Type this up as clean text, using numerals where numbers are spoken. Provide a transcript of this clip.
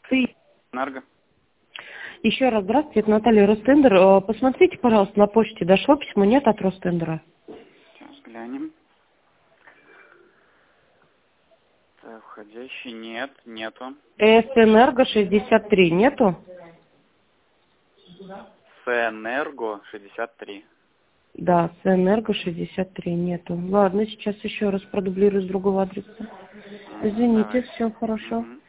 Энерго. Еще раз здравствуйте, это Наталья Ростендер. Посмотрите, пожалуйста, на почте дошло письмо, нет от Ростендера? Сейчас глянем. Так, входящий нет, нету. Энерго 63 нету? Энерго 63. Да, Энерго 63 нету. Ладно, сейчас еще раз продублирую с другого адреса. Извините, Давай. все хорошо. Мгм.